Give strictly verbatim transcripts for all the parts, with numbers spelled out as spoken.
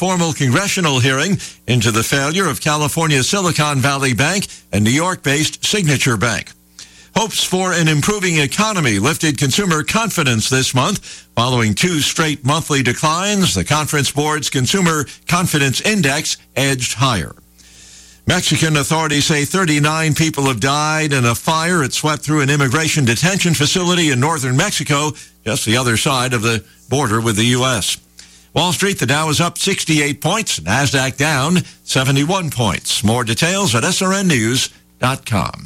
formal congressional hearing into the failure of California's Silicon Valley Bank and New York-based Signature Bank. Hopes for an improving economy lifted consumer confidence this month. Following two straight monthly declines, the Conference Board's Consumer Confidence Index edged higher. Mexican authorities say thirty-nine people have died in a fire. It swept through an immigration detention facility in northern Mexico, just the other side of the border with the U S. Wall Street, the Dow is up sixty-eight points, NASDAQ down seventy-one points. More details at S R N news dot com.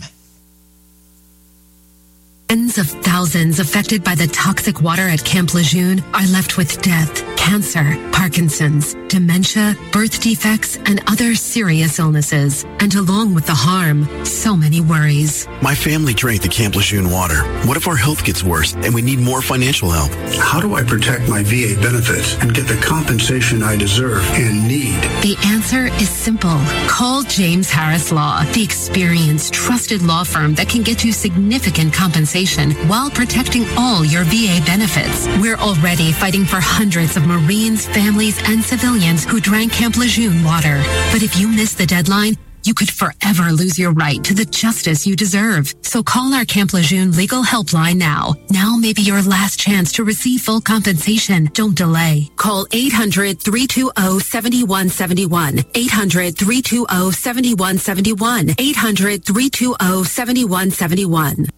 Tens of thousands affected by the toxic water at Camp Lejeune are left with death, cancer, Parkinson's, dementia, birth defects, and other serious illnesses. And along with the harm, so many worries. My family drank the Camp Lejeune water. What if our health gets worse and we need more financial help? How do I protect my V A benefits and get the compensation I deserve and need? The answer is simple. Call James Harris Law, the experienced, trusted law firm that can get you significant compensation while protecting all your V A benefits. We're already fighting for hundreds of Marines, families, and civilians who drank Camp Lejeune water. But if you miss the deadline, you could forever lose your right to the justice you deserve. So call our Camp Lejeune legal helpline now. Now may be your last chance to receive full compensation. Don't delay. Call eight hundred, three two zero, seven one seven one. eight hundred, three two zero, seven one seven one. eight hundred, three two zero, seven one seven one.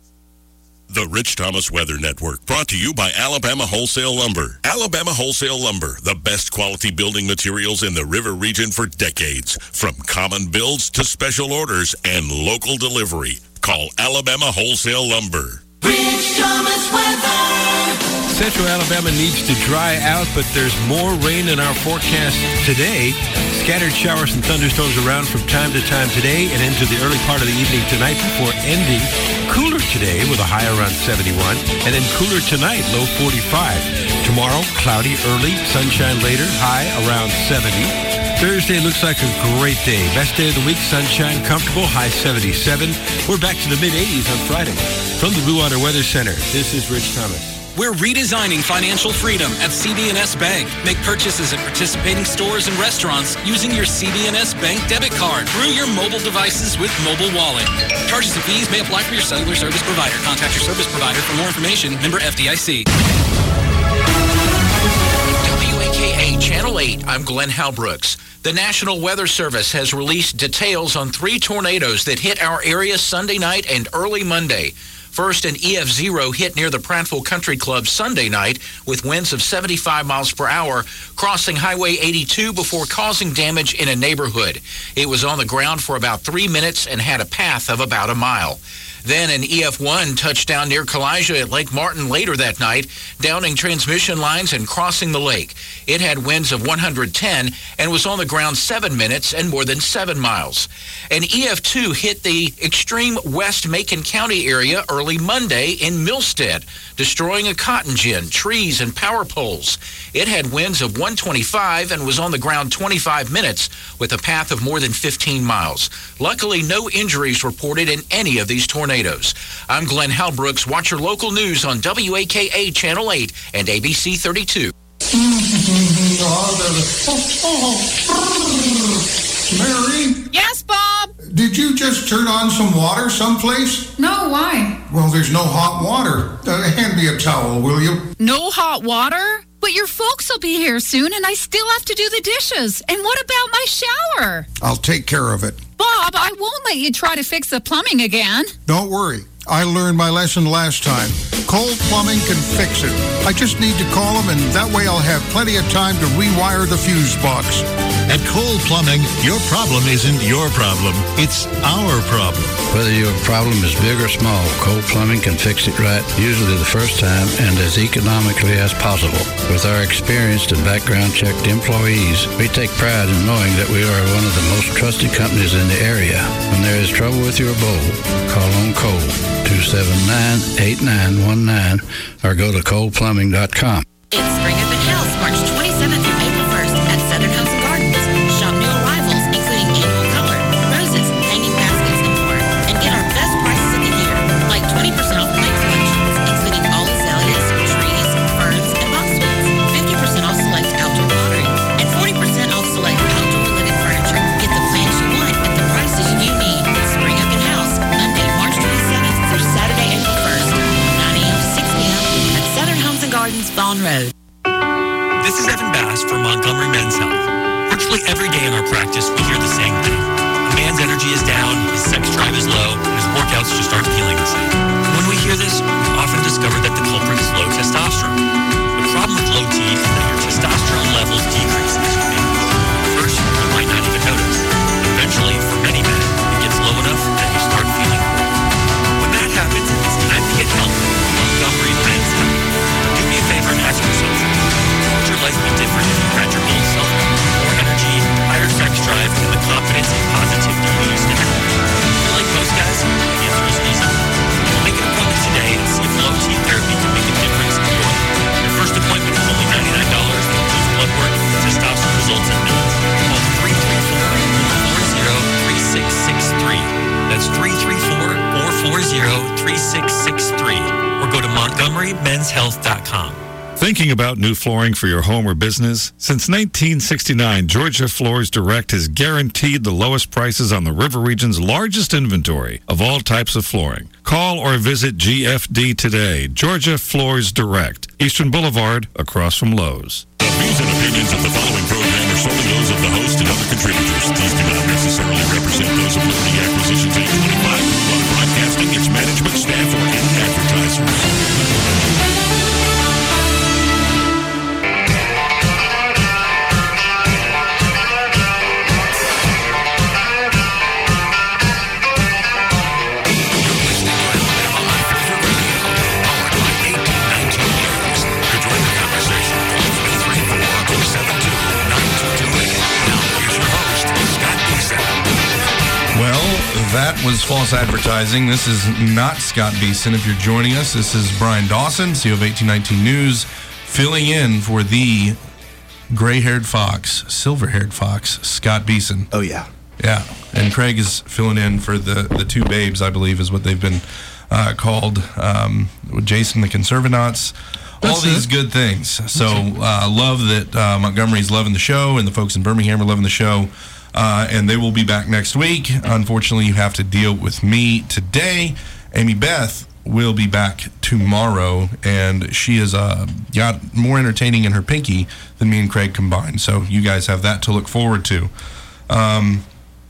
The Rich Thomas Weather Network, brought to you by Alabama Wholesale Lumber. Alabama Wholesale Lumber, the best quality building materials in the river region for decades. From common builds to special orders and local delivery. Call Alabama Wholesale Lumber. Rich Thomas Weather. Central Alabama needs to dry out, but there's more rain in our forecast today. Scattered showers and thunderstorms around from time to time today and into the early part of the evening tonight before ending. Cooler today with a high around seventy-one, and then cooler tonight, low forty-five. Tomorrow, cloudy early, sunshine later, high around seventy. Thursday looks like a great day. Best day of the week, sunshine, comfortable, high seventy-seven. We're back to the mid-eighties on Friday. From the Blue Water Weather Center, this is Rich Thomas. We're redesigning financial freedom at C B N S Bank. Make purchases at participating stores and restaurants using your C B N S Bank debit card through your mobile devices with Mobile Wallet. Charges and fees may apply for your cellular service provider. Contact your service provider for more information. Member F D I C. W A K A Channel eight, I'm Glenn Halbrooks. The National Weather Service has released details on three tornadoes that hit our area Sunday night and early Monday. First, an E F zero hit near the Prattville Country Club Sunday night with winds of seventy-five miles per hour, crossing Highway eighty-two before causing damage in a neighborhood. It was on the ground for about three minutes and had a path of about a mile. Then an E F one touched down near Kalijah at Lake Martin later that night, downing transmission lines and crossing the lake. It had winds of one hundred ten and was on the ground seven minutes and more than seven miles. An E F two hit the extreme West Macon County area early Monday in Milstead, destroying a cotton gin, trees, and power poles. It had winds of one twenty-five and was on the ground twenty-five minutes with a path of more than fifteen miles. Luckily, no injuries reported in any of these tornadoes. I'm Glenn Halbrooks. Watch your local news on W A K A Channel eight and A B C thirty-two. Mary? Yes, Bob? Did you just turn on some water someplace? No, why? Well, there's no hot water. Uh, hand me a towel, will you? No hot water? But your folks will be here soon, and I still have to do the dishes. And what about my shower? I'll take care of it. Bob, I won't let you try to fix the plumbing again. Don't worry. I learned my lesson last time. Cole Plumbing can fix it. I just need to call them, and that way I'll have plenty of time to rewire the fuse box. At Cole Plumbing, your problem isn't your problem. It's our problem. Whether your problem is big or small, Cole Plumbing can fix it right, usually the first time and as economically as possible. With our experienced and background-checked employees, we take pride in knowing that we are one of the most trusted companies in the area. When there is trouble with your bowl, call on Cole, two seven nine, eight nine one nine, or go to cole plumbing dot com. It's Spring Up in House, March twenty-seventh through April first at Southern Homes and Gardens. Shop new arrivals, including annual color, roses, hanging baskets, and more. And get our best prices of the year, like twenty percent off plant collections, including all azaleas, trees, ferns, and boxwoods. fifty percent off select outdoor pottery, and forty percent off Men's Health. Virtually every day in our practice, we hear the same thing. A man's energy is down, his sex drive is low, and his workouts just aren't feeling the same. When we hear this, we often discover that the culprit is low testosterone. The problem with low T is that your testosterone levels decrease as you age. First, you might not even notice. Eventually, for many men, it gets low enough that you start feeling poor. When that happens, it's time to get help from Montgomery Men's Health. Do me a favor and ask yourself, how would your life be different if you had your old self, more energy, higher sex drive, and the confidence and positivity you used to have? If you're like most guys, the answer is easy. Make an appointment today and see if low T therapy can make a difference in your life. Your first appointment is only ninety-nine dollars and includes blood work, testosterone results, and minutes. Call three three four, four four zero, three six six three. That's three three four, four four zero, three six six three. Or go to Montgomery Men's Health dot com. Thinking about new flooring for your home or business? Since nineteen sixty-nine, Georgia Floors Direct has guaranteed the lowest prices on the River Region's largest inventory of all types of flooring. Call or visit G F D today. Georgia Floors Direct, Eastern Boulevard, across from Lowe's. The views and opinions of the following program are solely those of the host and other contributors. These do not necessarily represent those of Liberty Acquisitions eight twenty-five, Club Broadcasting, its management, staff, or any advertisers. That was false advertising. This is not Scott Beeson. If you're joining us, this is Brian Dawson, C E O of eighteen nineteen News, filling in for the gray-haired fox, silver-haired fox, Scott Beeson. Oh, yeah. Yeah, and Craig is filling in for the, the two babes, I believe, is what they've been uh, called. Um, Jason the Conservanauts. All That's these it. good things. So uh, love that uh, Montgomery's loving the show and the folks in Birmingham are loving the show. Uh, and they will be back next week. Unfortunately, you have to deal with me today. Amy Beth will be back tomorrow, and she has uh, got more entertaining in her pinky than me and Craig combined. So you guys have that to look forward to. Um,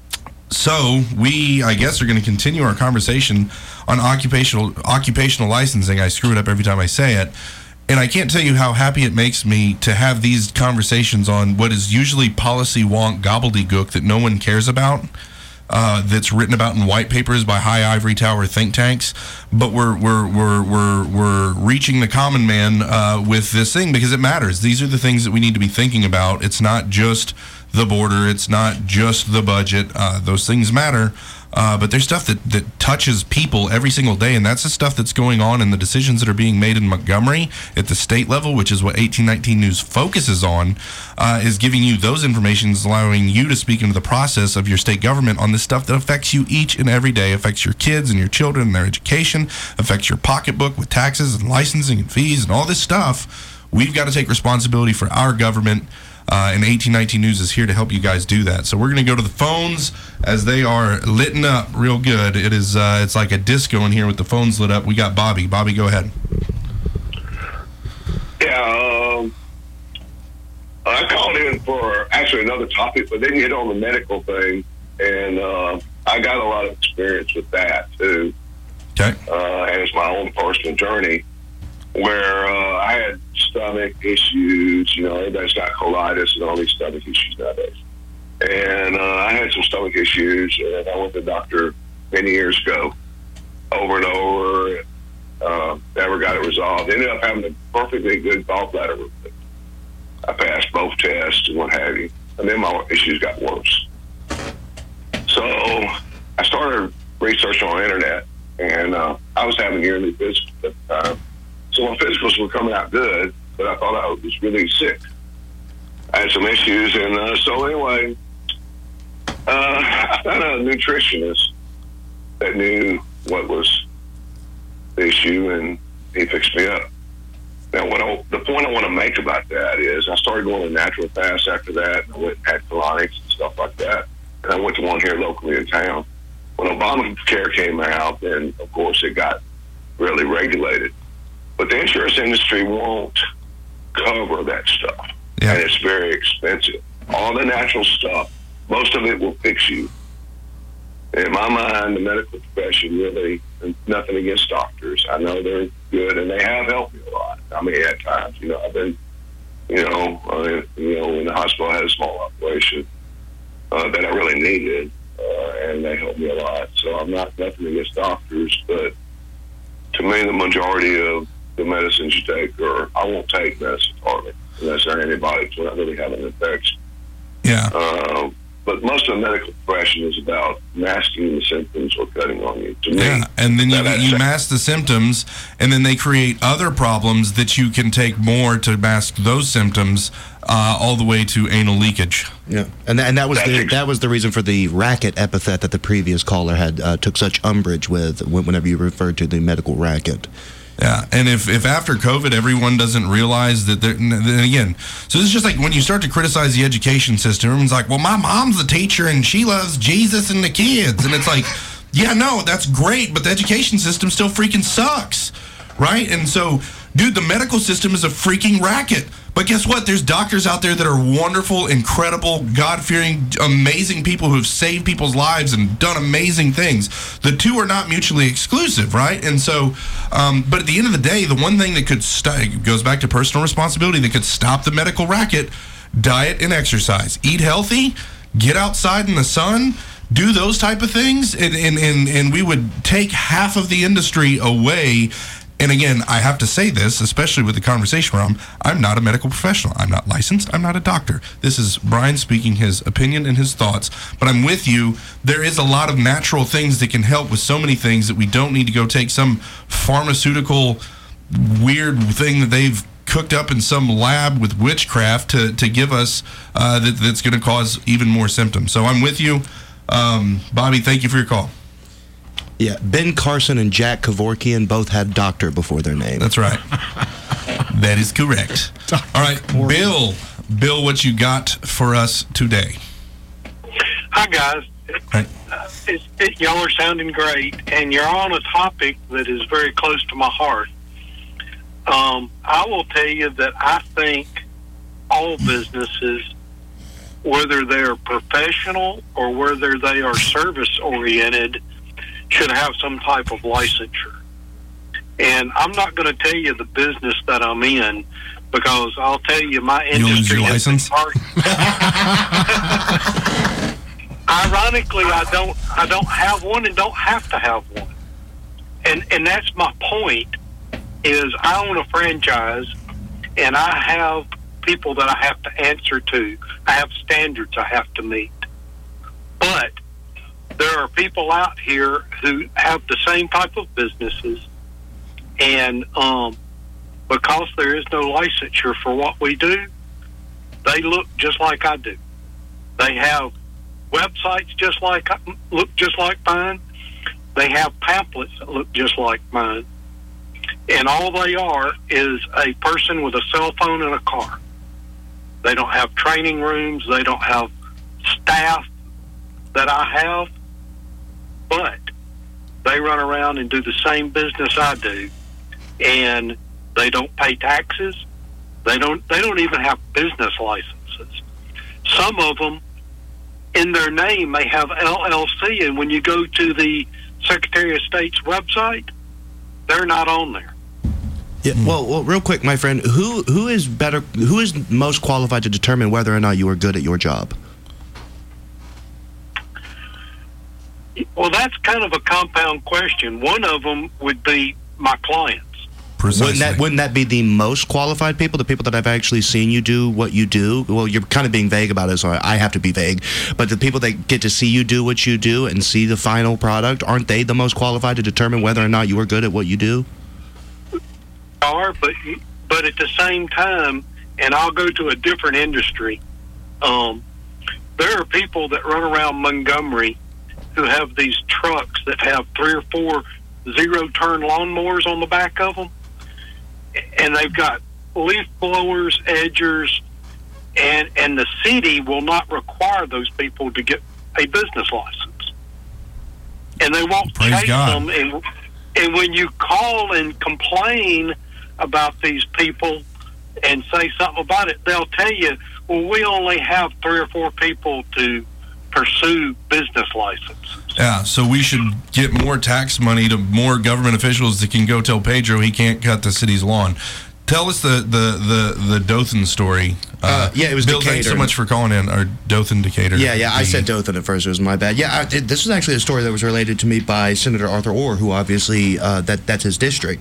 so we, I guess, are going to continue our conversation on occupational occupational licensing. I screw it up every time I say it. And I can't tell you how happy it makes me to have these conversations on what is usually policy wonk gobbledygook that no one cares about, uh, that's written about in white papers by high ivory tower think tanks. But we're we're we're we're we're reaching the common man uh, with this thing because it matters. These are the things that we need to be thinking about. It's not just the border. It's not just the budget. Uh, those things matter. Uh, but there's stuff that, that touches people every single day, and that's the stuff that's going on in the decisions that are being made in Montgomery at the state level, which is what eighteen nineteen News focuses on, uh, is giving you those informations, allowing you to speak into the process of your state government on this stuff that affects you each and every day, affects your kids and your children and their education, affects your pocketbook with taxes and licensing and fees and all this stuff. We've got to take responsibility for our government. Uh, and eighteen nineteen News is here to help you guys do that. So we're going to go to the phones as they are lit up real good. It is uh, it's like a disco in here with the phones lit up. We got Bobby. Bobby, go ahead. Yeah, um, I called in for actually another topic, but they didn't hit on the medical thing, and uh, I got a lot of experience with that too. Okay. Uh, and it's my own personal journey where uh, I had stomach issues. You know, everybody's got colitis and all these stomach issues nowadays. And uh, I had some stomach issues, and I went to the doctor many years ago, over and over, and uh, never got it resolved. Ended up having a perfectly good gallbladder removed. I passed both tests and what have you, and then my issues got worse. So I started researching on the internet, and uh, I was having yearly physicals at the time. So my physicals were coming out good, but I thought I was really sick. I had some issues, and uh, so anyway, uh, I found a nutritionist that knew what was the issue, and he fixed me up. Now, what I, the point I want to make about that is I started going to naturopaths after that, and I went and had colonics and stuff like that, and I went to one here locally in town. When Obamacare came out, then, of course, it got really regulated. But the insurance industry won't cover that stuff, yeah. And it's very expensive. all the natural stuff, most of it will fix you. In my mind, the medical profession really, and nothing against doctors. I know they're good, and they have helped me a lot. I mean, at times, you know, I've been, you know, uh, you know, in the hospital, I had a small operation uh, that I really needed, uh, and they helped me a lot. So I'm not nothing against doctors, but to me, the majority of the medicines you take are, I won't take medicine hardly, unless they're antibiotics, when I really have an infection. Yeah. Uh, but most of the medical profession is about masking the symptoms or cutting on you. To me, Yeah, and then you, that- you mask the symptoms, and then they create other problems that you can take more to mask those symptoms, uh, all the way to anal leakage. Yeah, and and that was the that was the reason for the racket epithet that the previous caller had uh, took such umbrage with when- whenever you referred to the medical racket. Yeah, and if, if after COVID everyone doesn't realize that, they're, then again, so this is just like when you start to criticize the education system, everyone's like, well, my mom's a teacher and she loves Jesus and the kids. And it's like, yeah, no, that's great, but the education system still freaking sucks, right? And so, dude, the medical system is a freaking racket. But guess what? There's doctors out there that are wonderful, incredible, God-fearing, amazing people who have saved people's lives and done amazing things. The two are not mutually exclusive, right? And so, um, but at the end of the day, the one thing that could st- goes back to personal responsibility that could stop the medical racket: diet and exercise. Eat healthy, get outside in the sun, do those type of things, and and and, and we would take half of the industry away. And again, I have to say this, especially with the conversation where I'm, I'm not a medical professional. I'm not licensed. I'm not a doctor. This is Brian speaking his opinion and his thoughts. But I'm with you. There is a lot of natural things that can help with so many things that we don't need to go take some pharmaceutical weird thing that they've cooked up in some lab with witchcraft to, to give us uh, that, that's going to cause even more symptoms. So I'm with you. Um, Bobby, thank you for your call. Yeah, Ben Carson and Jack Kevorkian both had doctor before their name. That's right. That is correct. All right, Bill. Bill, what you got for us today? Hi, guys. Hi. Uh, it's, it, y'all are sounding great, and you're on a topic that is very close to my heart. Um, I will tell you that I think all businesses, whether they're professional or whether they are service-oriented, should have some type of licensure. And I'm not going to tell you the business that I'm in, because I'll tell you my industry. You lose your has been license? hard. Ironically, I don't. I don't have one, and don't have to have one. And and that's my point. Is I own a franchise, and I have people that I have to answer to. I have standards I have to meet. But there are people out here who have the same type of businesses, and um, because there is no licensure for what we do, they look just like I do. They have websites just like look just like mine. They have pamphlets that look just like mine, and all they are is a person with a cell phone and a car. They don't have training rooms. They don't have staff that I have. But they run around and do the same business I do, and they don't pay taxes. They don't. They don't even have business licenses. Some of them, in their name, they have L L C, and when you go to the Secretary of State's website, they're not on there. Yeah, well, well, real quick, my friend, who who is better? Who is most qualified to determine whether or not you are good at your job? Well, that's kind of a compound question. One of them would be my clients. Precisely. Wouldn't that, wouldn't that be the most qualified people, the people that I've actually seen you do what you do? Well, you're kind of being vague about it, so I have to be vague. But the people that get to see you do what you do and see the final product, aren't they the most qualified to determine whether or not you are good at what you do? Are, but but at the same time, and I'll go to a different industry, um, there are people that run around Montgomery who have these trucks that have three or four zero-turn lawnmowers on the back of them, and they've got leaf blowers, edgers, and and the city will not require those people to get a business license, and they won't Praise chase God. them. And and when you call and complain about these people and say something about it, they'll tell you, well, we only have three or four people to pursue business license. Yeah, so we should get more tax money to more government officials that can go tell Pedro he can't cut the city's lawn. Tell us the the the, the Dothan story. Uh, yeah, it was Bill, Decatur. thanks so much for calling in. Or Dothan, Decatur. Yeah, yeah, I said Dothan at first. It was my bad. Yeah, I, it, this was actually a story that was related to me by Senator Arthur Orr, who obviously, uh, that that's his district.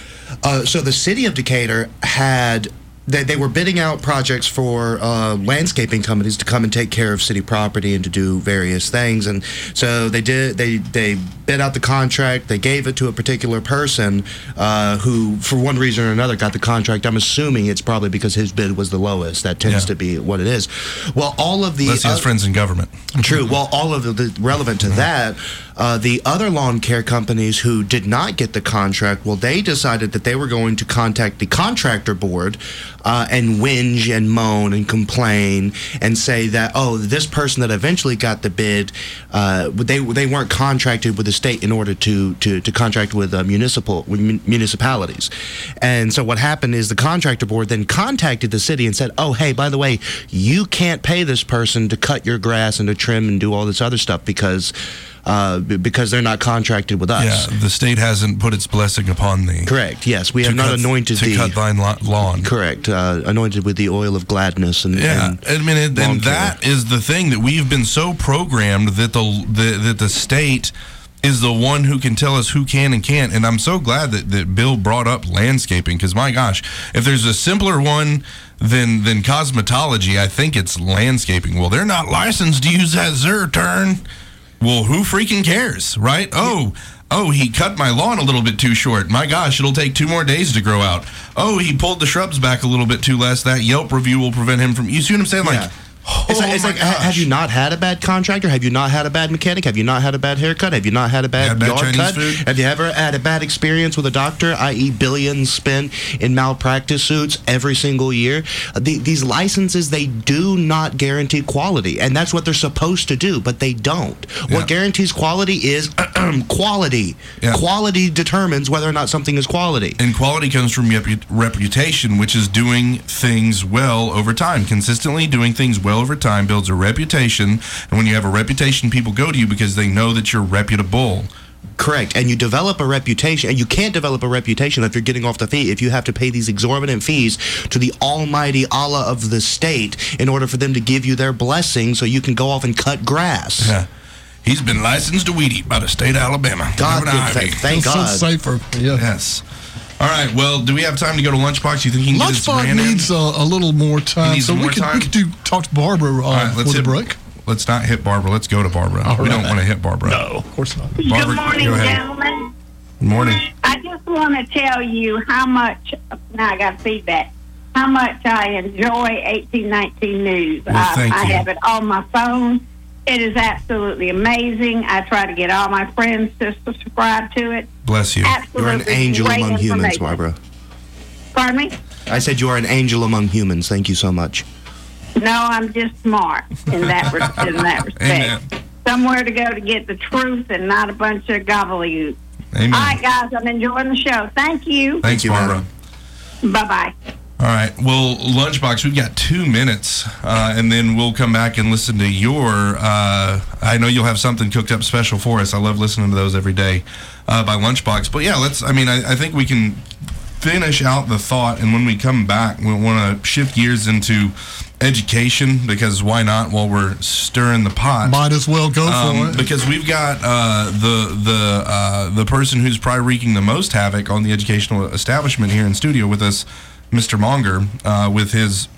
Uh, so the city of Decatur had... They, they were bidding out projects for uh, landscaping companies to come and take care of city property and to do various things. And so they did. They they bid out the contract. They gave it to a particular person uh, who, for one reason or another, got the contract. I'm assuming it's probably because his bid was the lowest. That tends Yeah. to be what it is. Well, all of the Unless he has uh, friends in government. True. Well, all of the, the relevant to mm-hmm. that, uh, the other lawn care companies who did not get the contract, well, they decided that they were going to contact the contractor board uh, and whinge and moan and complain and say that, oh, this person that eventually got the bid, uh, they they weren't contracted with the state in order to to, to contract with uh, municipal with mun- municipalities. And so what happened is the contractor board then contacted the city and said, oh, hey, by the way, you can't pay this person to cut your grass and to trim and do all this other stuff because uh, because they're not contracted with us. Yeah, the state hasn't put its blessing upon thee. Correct. Yes, we have not cut, anointed to thee. cut thine lawn. Correct. Uh, anointed with the oil of gladness and yeah. And I mean, it, and that is the thing that we've been so programmed that the, the that the state is the one who can tell us who can and can't. And I'm so glad that, that Bill brought up landscaping because, my gosh, if there's a simpler one than than cosmetology, I think it's landscaping. Well, they're not licensed to use that Zerturn. Well, who freaking cares, right? Oh, oh, he cut my lawn a little bit too short. My gosh, it'll take two more days to grow out. Oh, he pulled the shrubs back a little bit too less. That Yelp review will prevent him from... You see what I'm saying? Yeah. Like... It's like, it's like ha- have you not had a bad contractor? Have you not had a bad mechanic? Have you not had a bad haircut? Have you not had a bad, Had bad yard Chinese cut? food? Have you ever had a bad experience with a doctor, that is billions spent in malpractice suits every single year? Uh, the, these licenses, they do not guarantee quality, and that's what they're supposed to do, but they don't. Yeah. What guarantees quality is quality. Yeah. Quality determines whether or not something is quality. And quality comes from repu- reputation, which is doing things well over time. Consistently doing things well over time builds a reputation, and when you have a reputation, people go to you because they know that you're reputable. Correct. And you develop a reputation, and you can't develop a reputation if you're getting off the fee, if you have to pay these exorbitant fees to the almighty Allah of the state in order for them to give you their blessing so you can go off and cut grass. Yeah. He's been licensed to weed eat by the state of Alabama. God, th- thank God. So safer. Yeah. Yes. All right, well, do we have time to go to Lunchbox? You think he can get his Lunchbox rant in? needs a, a little more time, needs so more we could time? we could do talk to Barbara uh, All right, let's for the hit, break. Let's not hit Barbara. Let's go to Barbara. All we right. don't want to hit Barbara. No, of course not. Barbara, Good morning, go ahead. gentlemen. Good morning. I just want to tell you how much, now I got feedback, how much I enjoy eighteen nineteen News. Well, I, thank I you. have it on my phone. It is absolutely amazing. I try to get all my friends to subscribe to it. Bless you. Absolutely You're an angel great among humans, information. Barbara. Pardon me? I said you are an angel among humans. Thank you so much. No, I'm just smart in that re- in that respect. Amen. Somewhere to go to get the truth and not a bunch of gobbledygook. Amen. All right, guys, I'm enjoying the show. Thank you. Thanks, Barbara. Bye-bye. All right. Well, Lunchbox, we've got two minutes, uh, and then we'll come back and listen to your. Uh, I know you'll have something cooked up special for us. I love listening to those every day uh, by Lunchbox. But yeah, let's. I mean, I, I think we can finish out the thought, and when we come back, we want to shift gears into education, because why not? While we're stirring the pot, Might as well go um, for it. because we've got uh, the the uh, the person who's probably wreaking the most havoc on the educational establishment here in studio with us, Mister Monger, uh, with his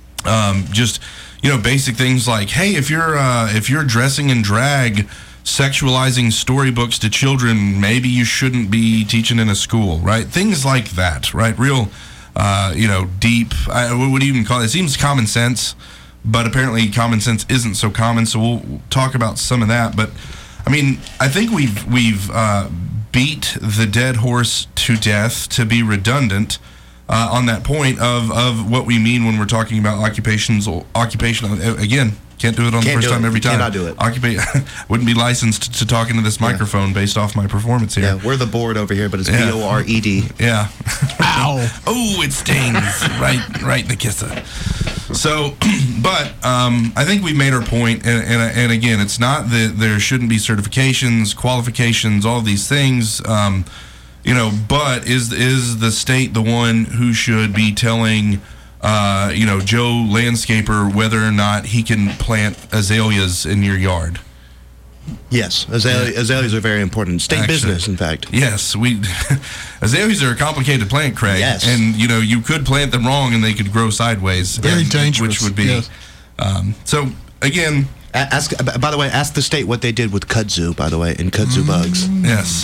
um, just you know basic things like, hey, if you're uh, if you're dressing in drag, sexualizing storybooks to children, maybe you shouldn't be teaching in a school, right? Things like that, right? Real, uh, you know, deep. I, what do you even call it? It seems common sense, but apparently common sense isn't so common. So we'll, we'll talk about some of that. But I mean, I think we've we've uh, beat the dead horse to death, to be redundant. Uh, on that point of, of what we mean when we're talking about occupations, occupational, again, can't do it on Can't the first do time it. every time. Cannot do it. Occupa- wouldn't be licensed to talk into this microphone based off my performance here. Yeah, we're the board over here, but it's Yeah. B O R E D. Yeah. Ow. Oh, it stings right, right in the kisser. So, but um, I think we've made our point, and, and, and again, it's not that there shouldn't be certifications, qualifications, all these things, um, you know, but is is the state the one who should be telling, uh, you know, Joe Landscaper whether or not he can plant azaleas in your yard? Yes, azale- Yeah. azaleas are very important. State Actually, business, in fact. Yes, we azaleas are a complicated plant, Craig. Yes. And, you know, you could plant them wrong and they could grow sideways. Very and- dangerous, Which would be. yes. Um, so, again. A- Ask, b- by the way, ask the state what they did with kudzu, by the way, and kudzu bugs. Yes.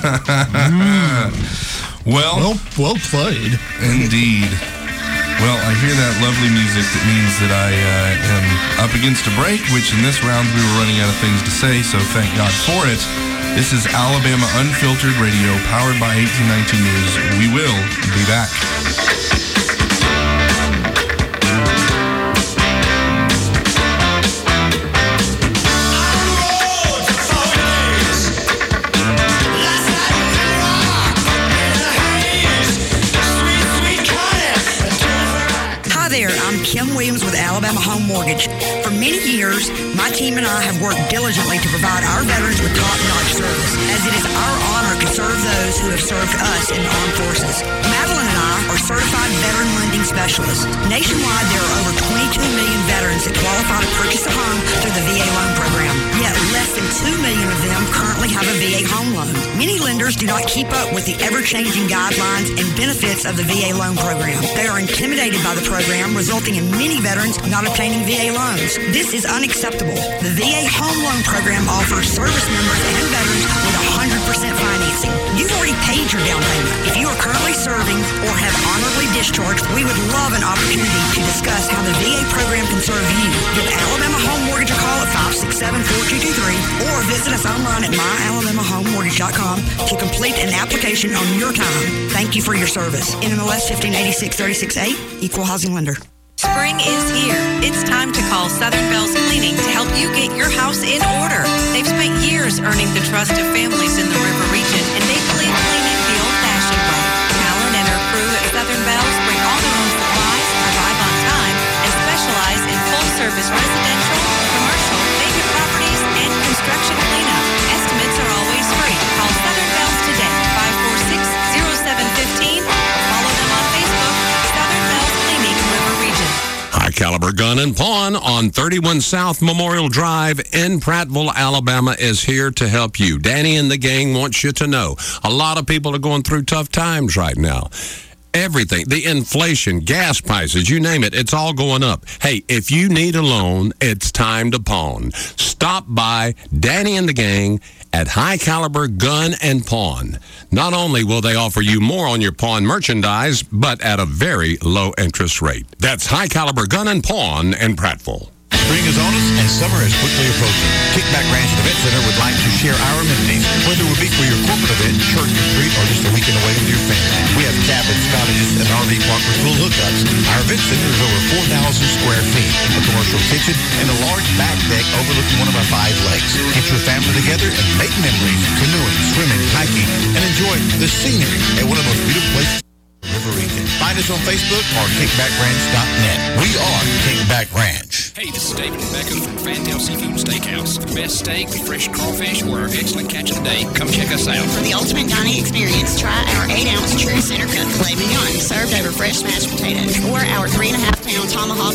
well, well, well played. Indeed. Well, I hear that lovely music. That means that I uh, am up against a break, which in this round we were running out of things to say, so thank God for it. This is Alabama Unfiltered Radio, powered by eighteen nineteen News. We will be back. Kim Williams with Alabama Home Mortgage. For many years, my team and I have worked diligently to provide our veterans with top-notch service, as it is our honor to serve those who have served us in the armed forces. Madeline and I are certified veteran lending specialists. Nationwide, there are over twenty-two million veterans that qualify to purchase a home through the V A loan program, yet less than two million of them currently have a V A home loan. Many lenders do not keep up with the ever-changing guidelines and benefits of the V A loan program. They are intimidated by the program, resulting in many veterans not obtaining V A loans. This is unacceptable. The V A home loan program offers service members and veterans with one hundred percent financing. You've already paid your down payment. If you are currently serving or have honorably discharged, we would love an opportunity to discuss how the V A program can serve you. Give Alabama Home Mortgage a call at five six seven, four two two three or visit us online at my alabama home mortgage dot com to complete an application on your time. Thank you for your service. N M L S fifteen eighty-six thirty-six eight, Equal Housing Lender. Spring is here. It's time to call Southern Bells Cleaning to help you get your house in order. They've spent years earning the trust of families in the river region, and they believe cleaning the old-fashioned way. Alan and her crew at Southern Bells bring all their own supplies, arrive on time, and specialize in full-service residential, commercial, vacant properties, and construction cleanup. Estimates are always free. Call Southern Bells today, five four six, zero seven one five, or follow them on Facebook, Southern Bells Cleaning, River Region. High Caliber Gun and Pawn on thirty-one South Memorial Drive in Prattville, Alabama is here to help you. Danny and the gang wants you to know a lot of people are going through tough times right now. Everything, the inflation, gas prices, you name it, it's all going up. Hey, if you need a loan, it's time to pawn. Stop by Danny and the gang at High Caliber Gun and Pawn. Not only will they offer you more on your pawn merchandise, but at a very low interest rate. That's High Caliber Gun and Pawn in Prattville. Spring is on us and summer is quickly approaching. Kickback Ranch Event Center would like to share our amenities, whether it would be for your corporate event, church retreat, or just a weekend away with your family. We have cabins, cottages, and R V park with full hookups. Our event center is over four thousand square feet, a commercial kitchen, and a large back deck overlooking one of our five lakes. Get your family together and make memories, canoeing, swimming, hiking, and enjoy the scenery at one of the most beautiful places. River Region. Find us on Facebook or kickback ranch dot net. We are Kickback Ranch. Hey, this is David Rebecca from Fantail Seafood Steakhouse. The best steak, fresh crawfish, or our excellent catch of the day. Come check us out. For the ultimate dining experience, try our eight ounce true center cut filet mignon served over fresh mashed potatoes, or our three and a half pound tomahawk.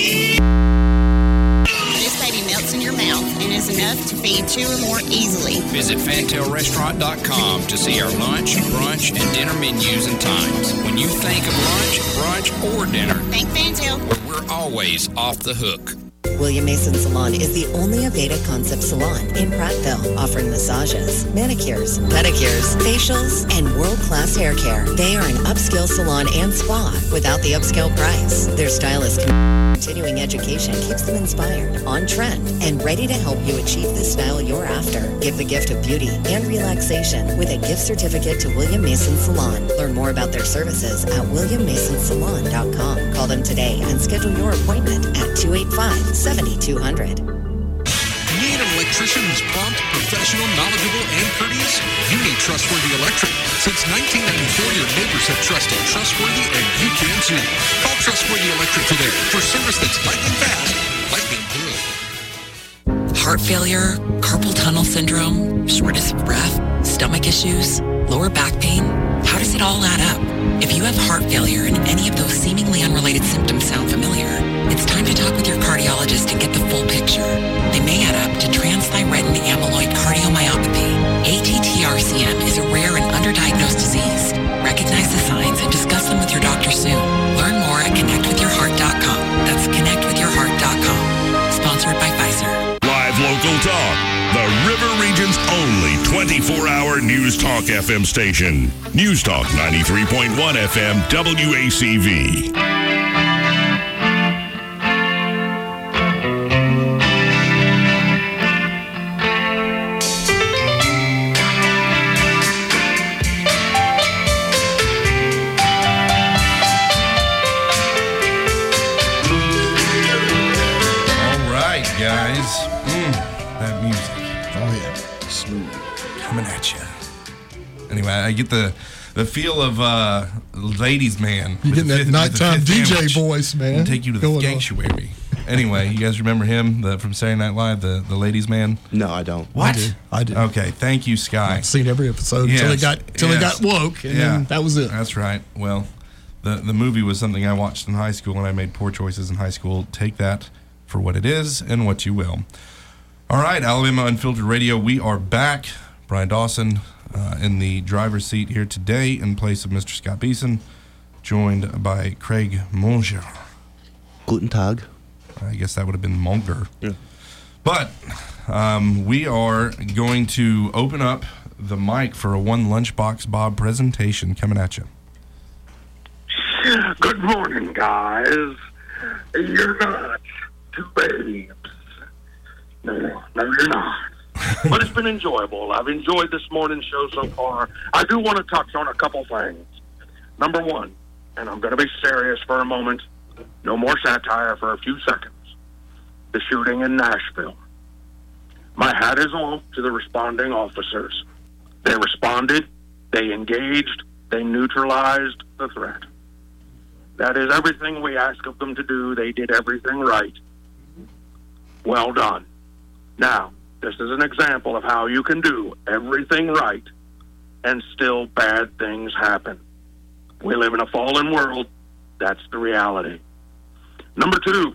This baby melts in your mouth and is enough to feed two or more easily. Visit fantail restaurant dot com to see our lunch, brunch, and dinner menus and times. When you think of lunch, brunch, or dinner, think Fantail. We're always off the hook. William Mason Salon is the only Aveda concept salon in Prattville, offering massages, manicures, pedicures, facials, and world-class hair care. They are an upscale salon and spa without the upscale price. Their stylist continuing education keeps them inspired, on trend, and ready to help you achieve the style you're after. Give the gift of beauty and relaxation with a gift certificate to William Mason Salon. Learn more about their services at william mason salon dot com. Call them today and schedule your appointment at two eight five, seven two zero zero. Need an electrician who's prompt, professional, knowledgeable, and courteous? You need Trustworthy Electric. Since nineteen ninety-four, your neighbors have trusted Trustworthy, and you can too. Call Trustworthy Electric today for service that's lightning fast, lightning good. Heart failure, carpal tunnel syndrome, shortness of breath, stomach issues, lower back pain. How does it all add up? If you have heart failure and any of those seemingly unrelated symptoms sound familiar, it's time to talk with your cardiologist and get the full picture. They may add up to transthyretin amyloid cardiomyopathy. A T T R C M is a rare and underdiagnosed disease. Recognize the signs and discuss them with your doctor soon. Learn more at connect with your heart dot com. That's connect with your heart dot com. Sponsored by Pfizer. Live local talk. The River Region's only twenty-four hour News Talk F M station. News Talk ninety-three point one F M W A C V. All right, guys. Mm, that music. Oh, yeah. Smooth. Coming at you. Anyway, I get the the feel of uh, ladies' man. You're getting that fifth, nighttime D J voice, man. And take you to the Going sanctuary. Anyway, you guys remember him the, from Saturday Night Live, the, the ladies' man? No, I don't. What? I do. I do. Okay, thank you, Sky. I've seen every episode until Yes, it got until it yes. got woke, and Yeah, then that was it. That's right. Well, the the movie was something I watched in high school, and I made poor choices in high school. Take that for what it is and what you will. All right, Alabama Unfiltered Radio, we are back. Brian Dawson uh, in the driver's seat here today in place of Mister Scott Beeson, joined by Craig Monger. Guten Tag. I guess that would have been Monger. Yeah. But um, we are going to open up the mic for a One Lunchbox Bob presentation coming at you. Good morning, guys. You're not two babes. No, no, you're not. But it's been enjoyable. I've enjoyed this morning's show so far. I do want to touch on a couple things. Number one, and I'm going to be serious for a moment, no more satire for a few seconds. The shooting in Nashville. My hat is off to the responding officers. They responded, they engaged, they neutralized the threat. That is everything we ask of them to do. They did everything right. Well done. Now, this is an example of how you can do everything right and still bad things happen. We live in a fallen world. That's the reality. Number two,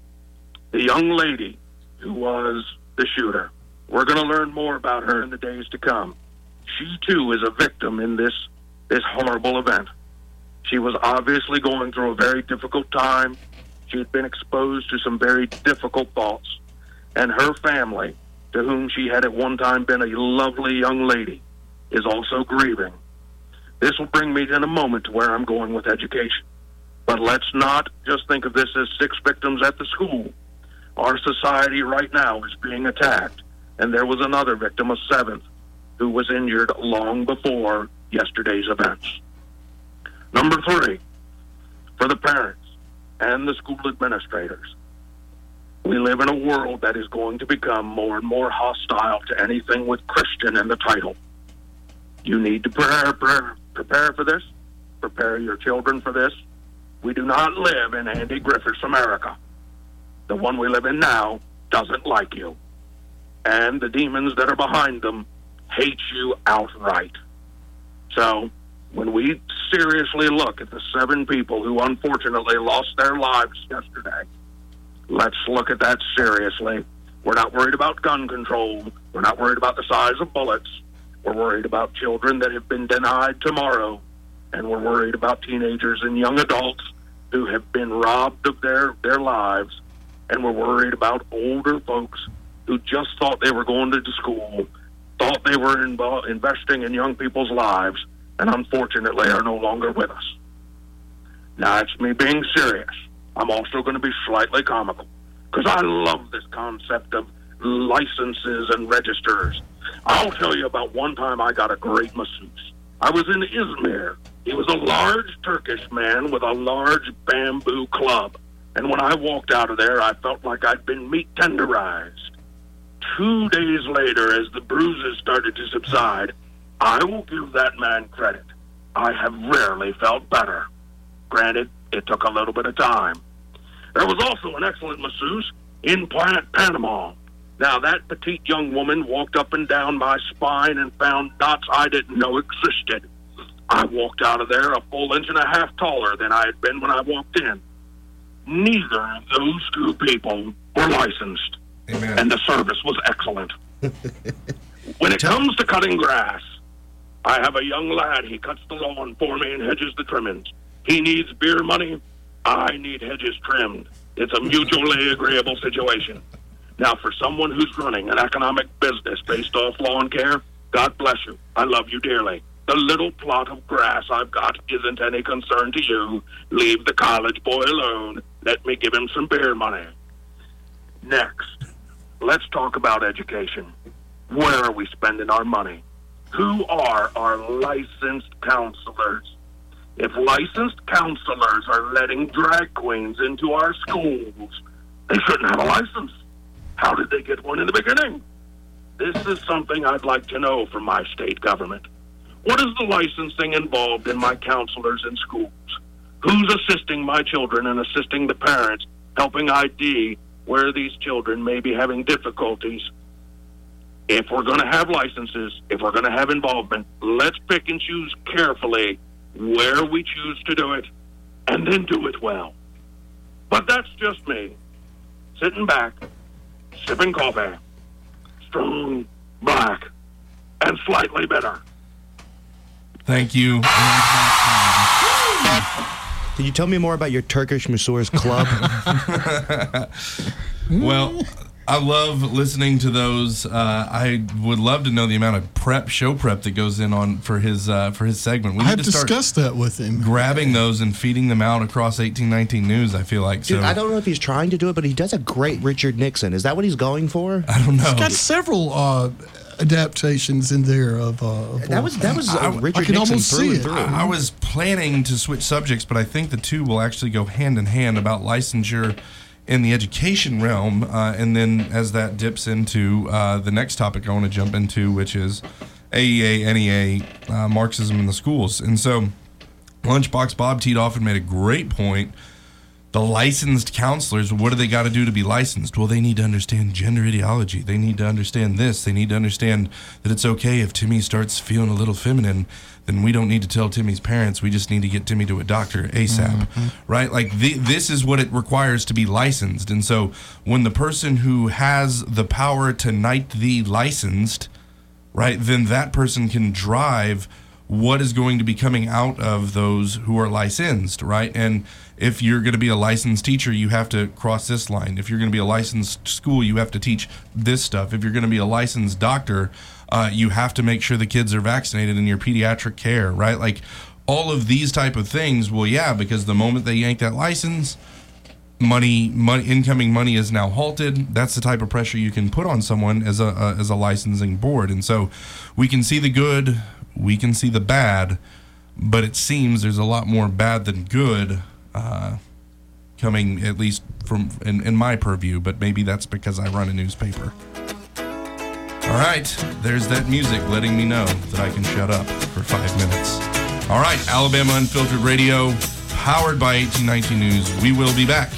the young lady who was the shooter. We're going to learn more about her in the days to come. She, too, is a victim in this, this horrible event. She was obviously going through a very difficult time. She had been exposed to some very difficult thoughts. And her family, to whom she had at one time been a lovely young lady, is also grieving. This will bring me in a moment to where I'm going with education. But let's not just think of this as six victims at the school. Our society right now is being attacked, and there was another victim, a seventh, who was injured long before yesterday's events. Number three, for the parents and the school administrators, we live in a world that is going to become more and more hostile to anything with Christian in the title. You need to prepare, prepare, prepare for this, prepare your children for this. We do not live in Andy Griffith's America. The one we live in now doesn't like you. And the demons that are behind them hate you outright. So, when we seriously look at the seven people who unfortunately lost their lives yesterday, let's look at that seriously. We're not worried about gun control. We're not worried about the size of bullets. We're worried about children that have been denied tomorrow. And we're worried about teenagers and young adults who have been robbed of their, their lives. And we're worried about older folks who just thought they were going to school, thought they were invo- investing in young people's lives, and unfortunately are no longer with us. Now, it's me being serious. I'm also going to be slightly comical, because I love this concept of licenses and registers. I'll tell you about one time I got a great masseuse. I was in Izmir. He was a large Turkish man with a large bamboo club. And when I walked out of there, I felt like I'd been meat tenderized. Two days later, as the bruises started to subside, I will give that man credit. I have rarely felt better. Granted, it took a little bit of time. There was also an excellent masseuse in Plant, Panama. Now, that petite young woman walked up and down my spine and found knots I didn't know existed. I walked out of there a full inch and a half taller than I had been when I walked in. Neither of those two people were licensed. Amen. And the service was excellent. When it comes to cutting grass, I have a young lad. He cuts the lawn for me and hedges the trimmings. He needs beer money. I need hedges trimmed. It's a mutually agreeable situation. Now, for someone who's running an economic business based off lawn care, God bless you. I love you dearly. The little plot of grass I've got isn't any concern to you. Leave the college boy alone. Let me give him some beer money. Next, let's talk about education. Where are we spending our money? Who are our licensed counselors? If licensed counselors are letting drag queens into our schools, they shouldn't have a license. How did they get one in the beginning? This is something I'd like to know from my state government. What is the licensing involved in my counselors in schools? Who's assisting my children and assisting the parents, helping I D where these children may be having difficulties? If we're going to have licenses, if we're going to have involvement, let's pick and choose carefully where we choose to do it, and then do it well. But that's just me, sitting back, sipping coffee, strong, black, and slightly bitter. Thank you. Can you tell me more about your Turkish Masseurs Club? Well, I love listening to those. Uh, I would love to know the amount of prep, show prep that goes in on for his uh, for his segment. We I need have to start discussed that with him. grabbing those and feeding them out across eighteen nineteen News, I feel like. Dude, so I don't know if he's trying to do it, but he does a great Richard Nixon. Is that what he's going for? I don't know. He's got several uh, adaptations in there of. Uh, of That was- that was, uh, I- Richard I can Nixon almost through see and it. through. I was planning to switch subjects, but I think the two will actually go hand in hand about licensure in the education realm, uh, and then as that dips into uh, the next topic I want to jump into, which is A E A, N E A, uh, Marxism in the schools. And so Lunchbox Bob teed off and made a great point. The licensed counselors, what do they got to do to be licensed? Well, they need to understand gender ideology. They need to understand this. They need to understand that it's okay if Timmy starts feeling a little feminine, then we don't need to tell Timmy's parents. We just need to get Timmy to a doctor ASAP, mm-hmm. right? Like the, this is what it requires to be licensed. And so when the person who has the power to knight the licensed, right, then that person can drive what is going to be coming out of those who are licensed, right? And if you're going to be a licensed teacher, you have to cross this line. If you're going to be a licensed school, you have to teach this stuff. If you're going to be a licensed doctor, uh, you have to make sure the kids are vaccinated in your pediatric care, right? Like all of these type of things. Well, yeah, because the moment they yank that license, money, money, incoming money is now halted. That's the type of pressure you can put on someone as a uh, as a licensing board. And so we can see the good, we can see the bad, but it seems there's a lot more bad than good uh, coming, at least from in, in my purview. But maybe that's because I run a newspaper. All right, there's that music letting me know that I can shut up for five minutes. All right, Alabama Unfiltered Radio, powered by eighteen nineteen News. We will be back.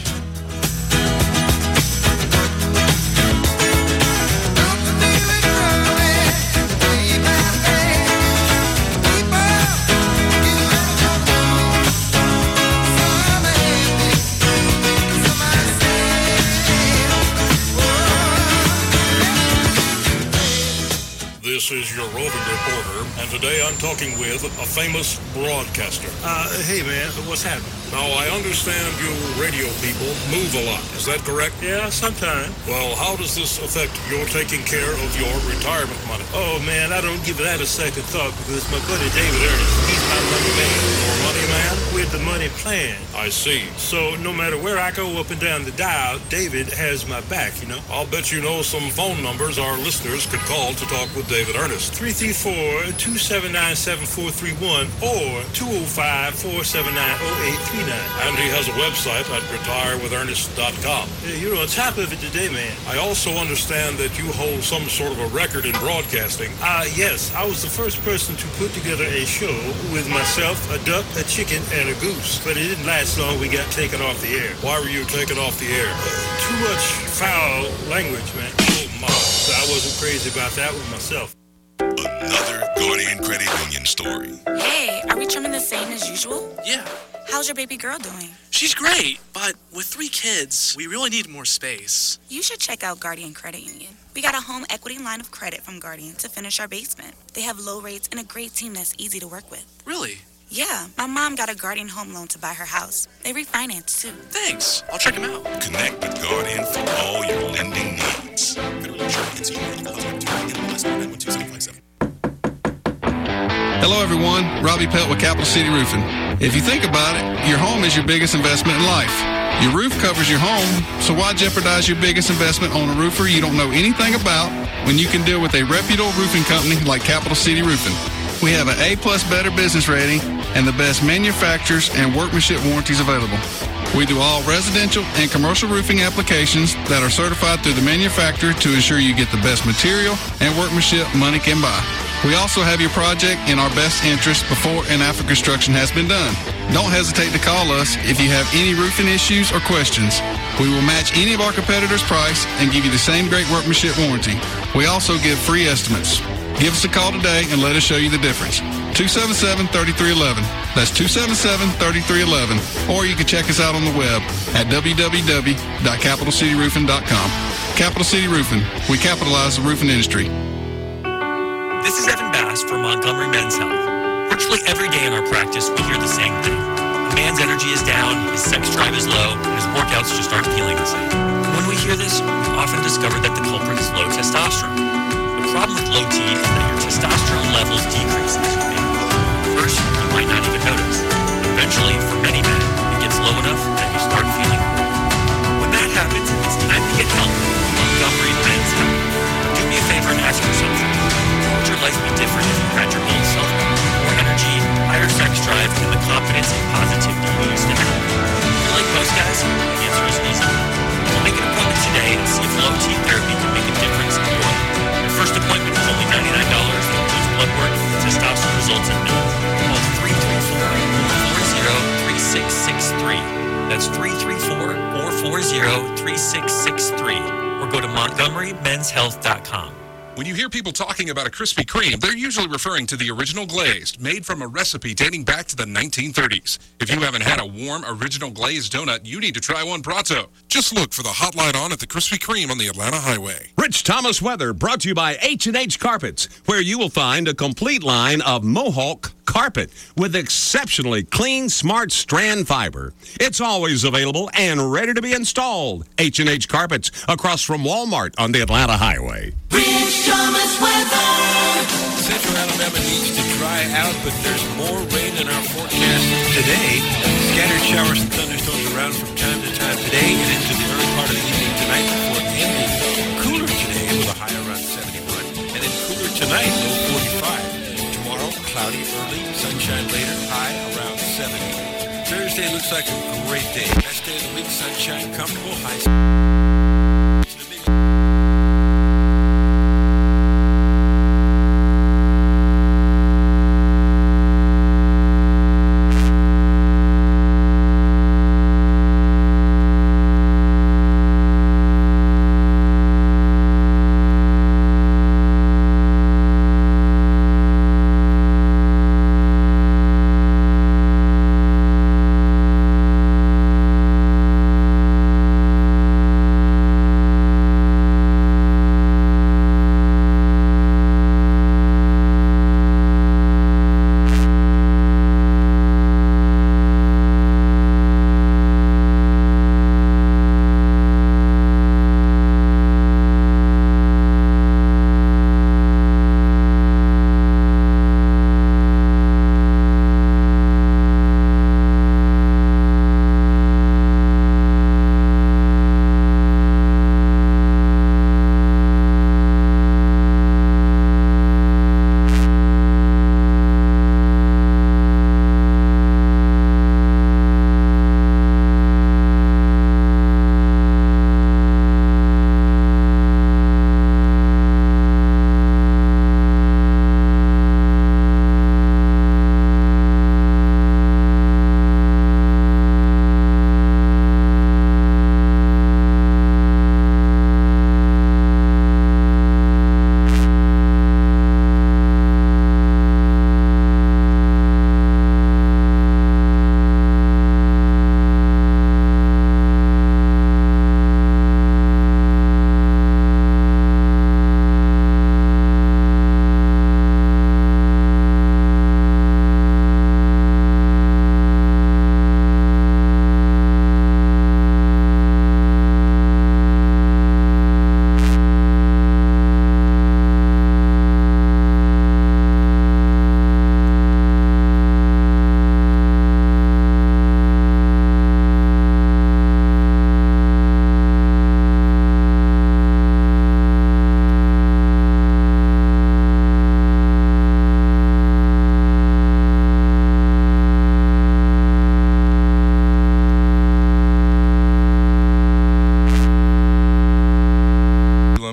This is your roving reporter, and today I'm talking with a famous broadcaster. Uh, hey man, what's happening? Now, I understand you radio people move a lot. Is that correct? Yeah, sometimes. Well, how does this affect your taking care of your retirement money? Oh man, I don't give that a second thought because my buddy David Ernest, he's my money man. Your money man? With the money plan. I see. So no matter where I go up and down the dial, David has my back, you know? I'll bet you know some phone numbers our listeners could call to talk with David with Ernest. three three four, two seven nine, seven four three one or two oh five, four seven nine, oh eight three nine. And he has a website at retire with ernest dot com. You're on top of it today, man. I also understand that you hold some sort of a record in broadcasting. Uh, yes, I was the first person to put together a show with myself, a duck, a chicken, and a goose. But it didn't last long. We got taken off the air. Why were you taken off the air? Uh, too much foul language, man. Oh, my. So I wasn't crazy about that with myself. Another Guardian Credit Union story. Hey, are we trimming the same as usual? Yeah. How's your baby girl doing? She's great, but with three kids, we really need more space. You should check out Guardian Credit Union. We got a home equity line of credit from Guardian to finish our basement. They have low rates and a great team that's easy to work with. Really? Yeah, my mom got a Guardian home loan to buy her house. They refinance too. Thanks. I'll check them out. Connect with Guardian for all your lending needs. Hello, everyone. Robbie Pelt with Capital City Roofing. If you think about it, your home is your biggest investment in life. Your roof covers your home, so why jeopardize your biggest investment on a roofer you don't know anything about when you can deal with a reputable roofing company like Capital City Roofing? We have an A-plus Better business rating and the best manufacturers and workmanship warranties available. We do all residential and commercial roofing applications that are certified through the manufacturer to ensure you get the best material and workmanship money can buy. We also have your project in our best interest before and after construction has been done. Don't hesitate to call us if you have any roofing issues or questions. We will match any of our competitors' price and give you the same great workmanship warranty. We also give free estimates. Give us a call today and let us show you the difference. two seven seven, three three one one. That's two seven seven, three three one one. Or you can check us out on the web at w w w dot capital city roofing dot com. Capital City Roofing. We capitalize the roofing industry. This is Evan Bass for Montgomery Men's Health. Virtually every day in our practice, we hear the same thing. A man's energy is down, his sex drive is low, and his workouts just aren't feeling the same. When we hear this, we often discover that the culprit is low testosterone. The problem with low T is that your testosterone levels decrease as you age. First, you might not even notice. Eventually, for many men, it gets low enough that you start feeling it. When that happens, it's time to get help from Montgomery Men's Health. Do me a favor and ask yourself, how would your life be different if you had your old self, more energy, higher sex drive, and the confidence and positivity you used to have? You're like most guys, the answer is easy. So make an appointment today and see if low T therapy can make a difference in your life. Your first appointment is only ninety-nine dollars and includes blood work, testosterone results, and minutes. Call three three four, four four zero, three six six three. That's three three four, four four zero, three six six three. Or go to montgomery men's health dot com. When you hear people talking about a Krispy Kreme, they're usually referring to the original glazed, made from a recipe dating back to the nineteen thirties. If you haven't had a warm, original glazed donut, you need to try one pronto. Just look for the hot light on at the Krispy Kreme on the Atlanta Highway. Rich Thomas weather brought to you by H and H Carpets, where you will find a complete line of Mohawk carpet with exceptionally clean, smart strand fiber. It's always available and ready to be installed. H and H Carpets, across from Walmart on the Atlanta Highway. Rich Thomas weather. Central Alabama needs to dry out, but there's more rain in our forecast today. Scattered showers and thunderstorms around from time to time today and into the early part of the evening tonight before ending. Cooler today with a high around seventy-one, and then cooler tonight, low forty-five. Tomorrow, cloudy early, sunshine later, high around seventy. Thursday looks like a great day. Best day of the week, sunshine, comfortable, high.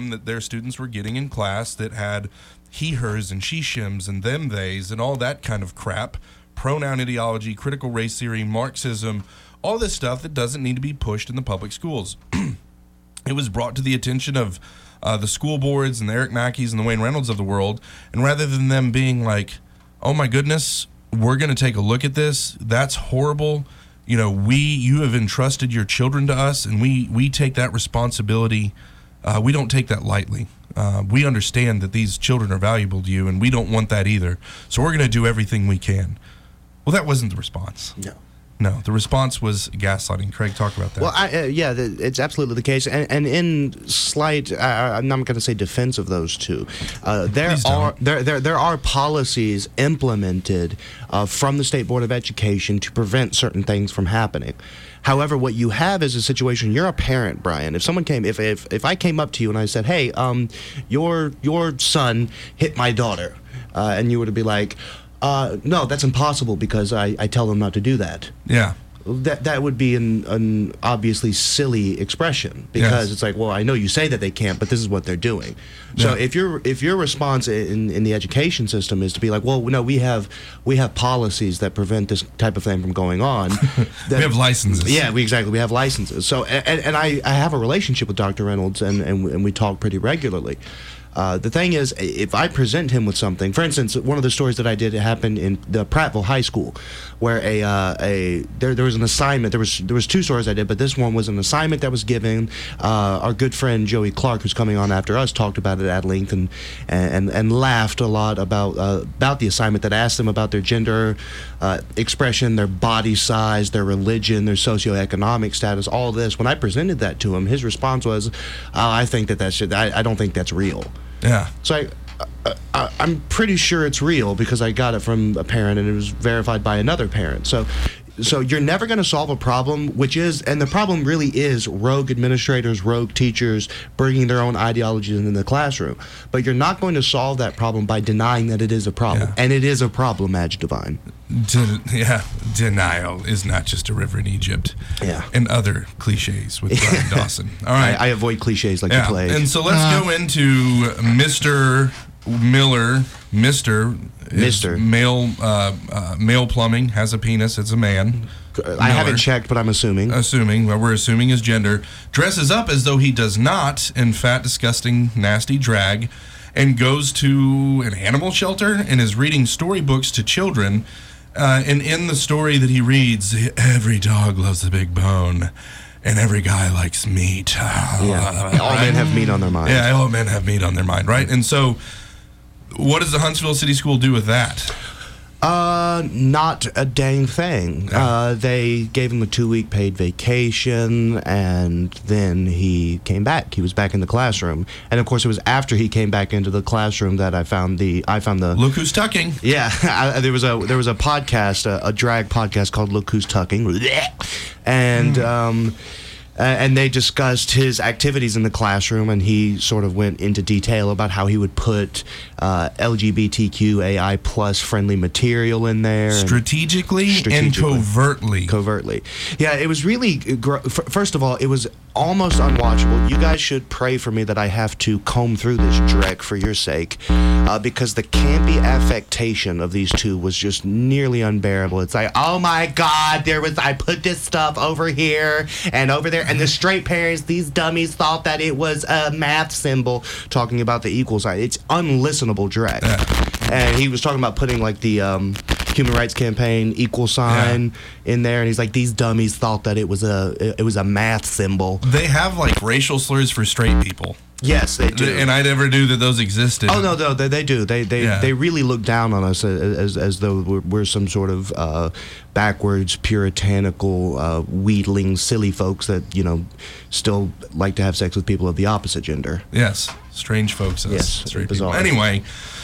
that their students were getting in class that had he, hers, and she, shims, and them, theys, and all that kind of crap, pronoun ideology, critical race theory, Marxism, all this stuff that doesn't need to be pushed in the public schools. It was brought to the attention of uh, the school boards and the Eric Mackeys and the Wayne Reynolds of the world, and rather than them being like, oh my goodness, we're going to take a look at this, that's horrible, you know, we, you have entrusted your children to us, and we, we take that responsibility, uh, we don't take that lightly. Uh, we understand that these children are valuable to you, and we don't want that either, so we're going to do everything we can. Well, that wasn't the response. No. No, the response was gaslighting. Craig, talk about that. Well, I, uh, yeah, the, it's absolutely the case. And, and in slight, uh, I'm not going to say defense of those two, uh, there are there, there there are policies implemented uh, from the State Board of Education to prevent certain things from happening. However, what you have is a situation. You're a parent, Brian. If someone came, if if if I came up to you and I said, "Hey, um, your your son hit my daughter," uh, and you were to be like, Uh, no, that's impossible because I, I tell them not to do that. Yeah. That that would be an, an obviously silly expression because Yes. it's like, well, I know you say that they can't, but this is what they're doing. So Yeah. if your if your response in, in the education system is to be like, well, no, we have we have policies that prevent this type of thing from going on. We have licenses. Yeah, we exactly. We have licenses. So and, and I, I have a relationship with Doctor Reynolds and, and, and we talk pretty regularly. Uh, the thing is, if I present him with something, for instance, one of the stories that I did happened in the Prattville High School, where a uh, a there there was an assignment. There was there was two stories I did, but this one was an assignment that was given. Uh, our good friend Joey Clark, who's coming on after us, talked about it at length and and and laughed a lot about uh, about the assignment that asked them about their gender uh, expression, their body size, their religion, their socioeconomic status, all this. When I presented that to him, his response was, uh, "I think that that should. I, I don't think that's real." Yeah. So I, I, I, I'm pretty sure it's real because I got it from a parent and it was verified by another parent. So, so you're never going to solve a problem, which is, and the problem really is rogue administrators, rogue teachers bringing their own ideologies into the classroom. But you're not going to solve that problem by denying that it is a problem, Yeah. and it is a problem, Madge Divine. De- yeah, denial is not just a river in Egypt. Yeah. And other cliches with Brian Dawson. All right. I, I avoid cliches like yeah. the plague. And so let's Uh, go into Mister Miller. Mister is Mister male uh, uh, male plumbing, has a penis. It's a man. I haven't checked, but I'm assuming. Assuming, well, we're assuming his gender. Dresses up as though he does not in fat, disgusting, nasty drag, and goes to an animal shelter and is reading storybooks to children. Uh, and in the story that he reads, every dog loves a big bone, and every guy likes meat. Yeah. All men have meat on their mind. Yeah, all men have meat on their mind, right? And so, what does the Huntsville City School do with that? Uh, not a dang thing. Uh, they gave him a two-week paid vacation, and then he came back. He was back in the classroom, and of course, it was after he came back into the classroom that I found the. I found the. Look Who's Tucking. Yeah, I, there was a there was a podcast, a, a drag podcast called Look Who's Tucking, and Mm. um. Uh, and they discussed his activities in the classroom, and he sort of went into detail about how he would put uh, L G B T Q A I plus friendly material in there. Strategically, Strategically. and covertly. Covertly. Yeah, it was really, gr- f- first of all, it was almost unwatchable. You guys should pray for me that I have to comb through this dreck for your sake, uh, because the campy affectation of these two was just nearly unbearable. It's like, oh my God, there was, I put this stuff over here and over there, and the straight parents, these dummies, thought that it was a math symbol, talking about the equal sign. It's unlistenable dreck. And he was talking about putting like the um, Human Rights Campaign equal sign yeah. in there, and he's like, these dummies thought that it was a it was a math symbol. They have like racial slurs for straight people. Yes, they do. And I never knew that those existed. Oh no, no, they, they do. They they, Yeah. they really look down on us as as, as though we're, we're some sort of uh, backwards, puritanical, uh, wheedling, silly folks that you know still like to have sex with people of the opposite gender. Yes, strange folks. As Yes, straight bizarre. people. Anyway,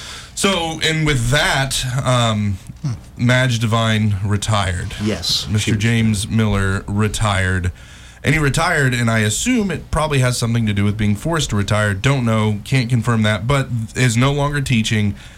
so and with that, um, Madge Divine retired. Yes, Mister James Miller retired. And he retired, and I assume it probably has something to do with being forced to retire. Don't know, can't confirm that, but is no longer teaching.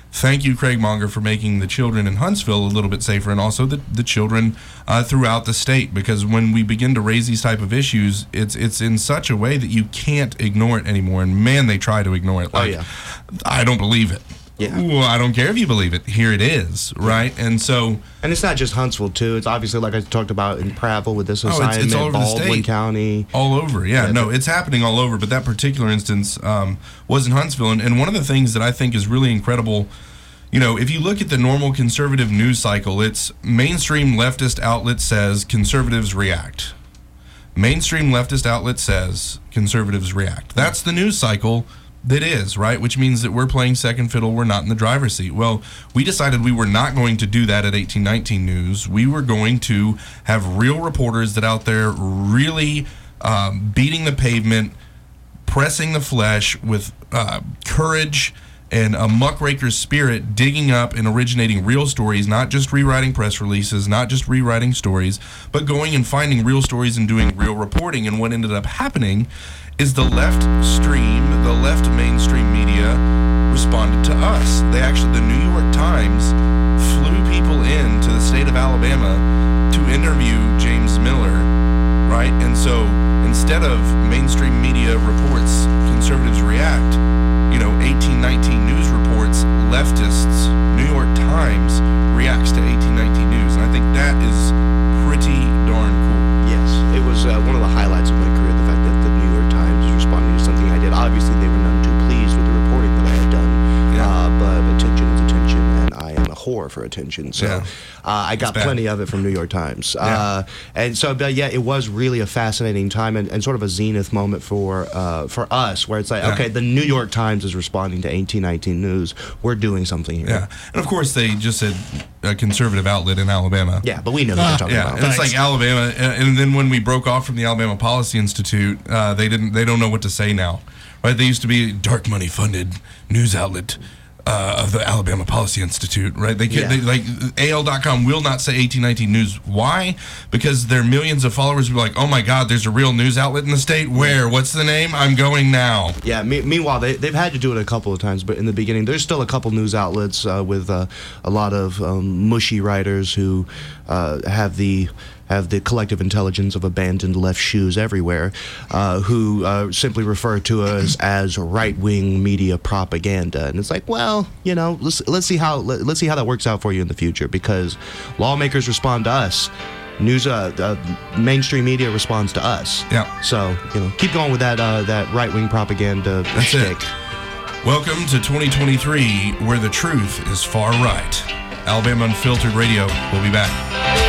thank you, Craig Monger, for making the children in Huntsville a little bit safer, and also the, the children uh, throughout the state. Because when we begin to raise these type of issues, it's it's in such a way that you can't ignore it anymore. And man, they try to ignore it. Like, oh, yeah. I don't believe it. Yeah. Well, I don't care if you believe it. Here it is, right? And so... And it's not just Huntsville, too. It's obviously, like I talked about in Prattville with this assignment, oh, it's, it's all over Baldwin the state. County. All over, yeah. yeah no, it's happening all over. But that particular instance um, was in Huntsville. And, and one of the things that I think is really incredible, you know, if you look at the normal conservative news cycle, it's mainstream leftist outlet says conservatives react. Mainstream leftist outlet says conservatives react. That's the news cycle that is, right? Which means that we're playing second fiddle. We're not in the driver's seat. Well, we decided we were not going to do that at eighteen nineteen News. We were going to have real reporters that out there really um, beating the pavement, pressing the flesh with uh, courage and a muckraker's spirit, digging up and originating real stories, not just rewriting press releases, not just rewriting stories, but going and finding real stories and doing real reporting. And what ended up happening is the left stream, the left mainstream media responded to us. They actually, the New York Times flew people in to the state of Alabama to interview James Miller, right? And so instead of mainstream media reports, conservatives react, you know, eighteen nineteen News reports, leftists, New York Times reacts to eighteen nineteen News. And I think that is pretty darn cool. Yes, it was uh, one of the highlights of my career, the fact that the New York Times is responding to something I did. Obviously, they were none too pleased with the reporting that I had done, yeah. uh, but attention is attention, and I am a whore for attention. So Yeah. uh, I got plenty of it from New York Times. Yeah. Uh, and so, but yeah, it was really a fascinating time and, and sort of a zenith moment for uh, for us, where it's like, Yeah. okay, the New York Times is responding to eighteen nineteen News. We're doing something here. Yeah, and of course they just said a conservative outlet in Alabama. Yeah, but we know what they're talking yeah, about. and it's like Alabama, and and then when we broke off from the Alabama Policy Institute, uh, they didn't, they don't know what to say now, right? They used to be dark money funded news outlet uh, of the Alabama Policy Institute, right? They, can, Yeah. they like A L dot com will not say eighteen nineteen News. Why? Because their millions of followers were like, oh my God, there's a real news outlet in the state. Where? What's the name? I'm going now. Yeah. Me- meanwhile, they they've had to do it a couple of times, but in the beginning, there's still a couple news outlets uh, with uh, a lot of um, mushy writers who uh, have the have the collective intelligence of abandoned left shoes everywhere, uh, who uh, simply refer to us as right-wing media propaganda. And it's like, well, you know, let's let's see how let, let's see how that works out for you in the future, because lawmakers respond to us. News, uh, uh, mainstream media responds to us. Yeah. So, you know, keep going with that uh, that right-wing propaganda That's shtick. it. Welcome to twenty twenty-three, where the truth is far right. Alabama Unfiltered Radio. We'll be back.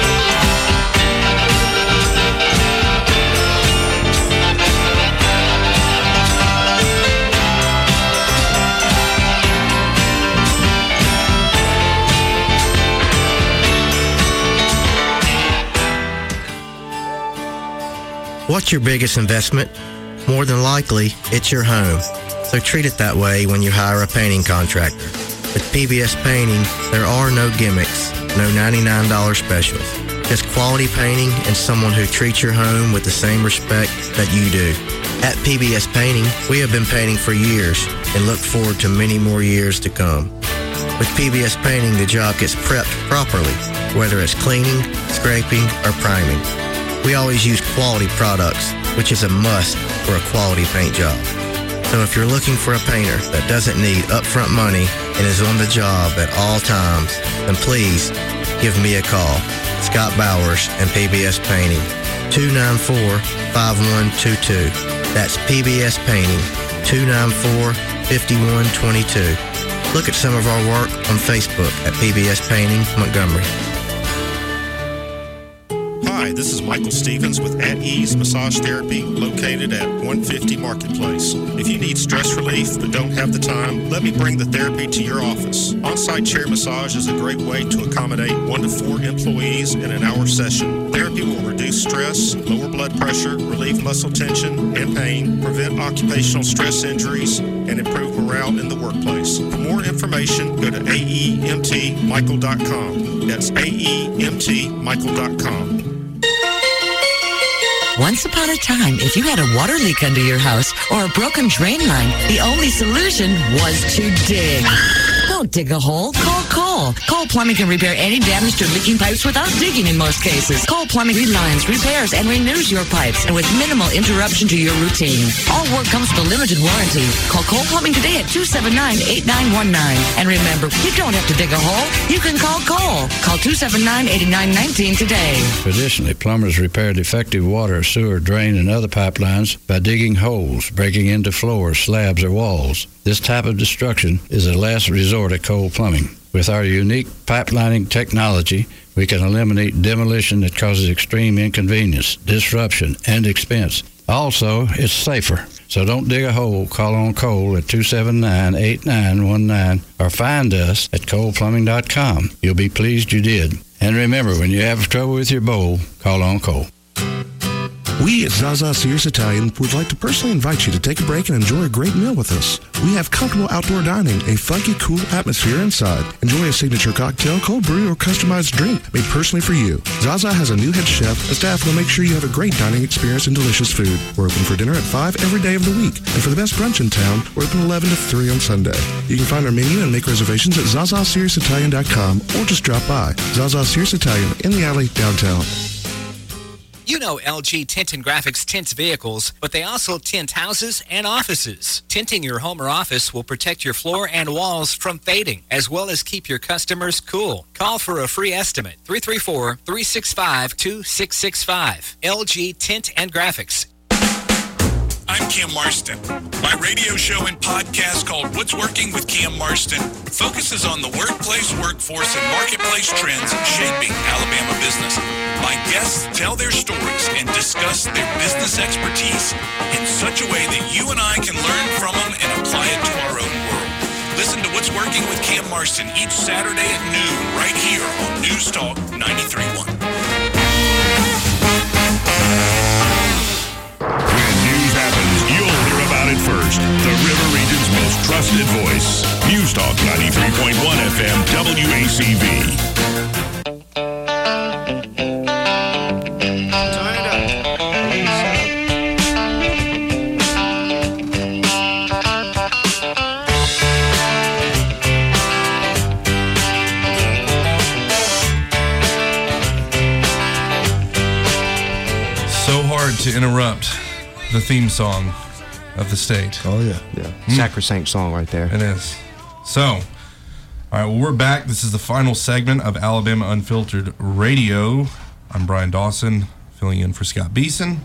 What's your biggest investment? More than likely, it's your home. So treat it that way when you hire a painting contractor. With P B S Painting, there are no gimmicks, no ninety-nine dollars specials. Just quality painting and someone who treats your home with the same respect that you do. At P B S Painting, we have been painting for years and look forward to many more years to come. With P B S Painting, the job gets prepped properly, whether it's cleaning, scraping, or priming. We always use quality products, which is a must for a quality paint job. So if you're looking for a painter that doesn't need upfront money and is on the job at all times, then please give me a call. Scott Bowers and P B S Painting, two nine four, five one two two. That's P B S Painting, two nine four, five one two two. Look at some of our work on Facebook at P B S Painting Montgomery. Hi, this is Michael Stevens with At Ease Massage Therapy, located at one fifty Marketplace. If you need stress relief but don't have the time, let me bring the therapy to your office. On-site chair massage is a great way to accommodate one to four employees in an hour session. Therapy will reduce stress, lower blood pressure, relieve muscle tension and pain, prevent occupational stress injuries, and improve morale in the workplace. For more information, go to A E M T Michael dot com. That's A E M T Michael dot com. Once upon a time, if you had a water leak under your house or a broken drain line, the only solution was to dig. Don't dig a hole. Call Cole. Cole Plumbing can repair any damaged or leaking pipes without digging in most cases. Cole Plumbing relines, repairs, and renews your pipes, and with minimal interruption to your routine. All work comes with a limited warranty. Call Cole Plumbing today at two seven nine, eight nine one nine. And remember, you don't have to dig a hole. You can call Cole. Call two seven nine, eight nine one nine today. Traditionally, plumbers repair defective water, sewer, drain, and other pipelines by digging holes, breaking into floors, slabs, or walls. This type of destruction is a last resort at Cole Plumbing. With our unique pipelining technology, we can eliminate demolition that causes extreme inconvenience, disruption, and expense. Also, it's safer. So don't dig a hole. Call on Cole at two seven nine, eight nine one nine or find us at cole plumbing dot com. You'll be pleased you did. And remember, when you have trouble with your bowl, call on Cole. We at Zaza Sears Italian would like to personally invite you to take a break and enjoy a great meal with us. We have comfortable outdoor dining, a funky, cool atmosphere inside. Enjoy a signature cocktail, cold brew, or customized drink made personally for you. Zaza has a new head chef. The staff will make sure you have a great dining experience and delicious food. We're open for dinner at five every day of the week. And for the best brunch in town, we're open eleven to three on Sunday. You can find our menu and make reservations at zaza sears italian dot com or just drop by. Zaza Sears Italian in the alley downtown. You know L G Tint and Graphics tints vehicles, but they also tint houses and offices. Tinting your home or office will protect your floor and walls from fading, as well as keep your customers cool. Call for a free estimate, three three four, three six five, two six six five. L G Tint and Graphics. I'm Cam Marston. My radio show and podcast called What's Working with Cam Marston focuses on the workplace, workforce, and marketplace trends shaping Alabama business. My guests tell their stories and discuss their business expertise in such a way that you and I can learn from them and apply it to our own world. Listen to What's Working with Cam Marston each Saturday at noon right here on News Talk ninety-three point one. You'll hear about it first. The River Region's most trusted voice. News Talk ninety-three point one F M W A C V. So hard to interrupt the theme song of the state. Oh, yeah. Yeah. Mm. Sacrosanct song right there. It is. So, all right, well, we're back. This is the final segment of Alabama Unfiltered Radio. I'm Brian Dawson, filling in for Scott Beeson.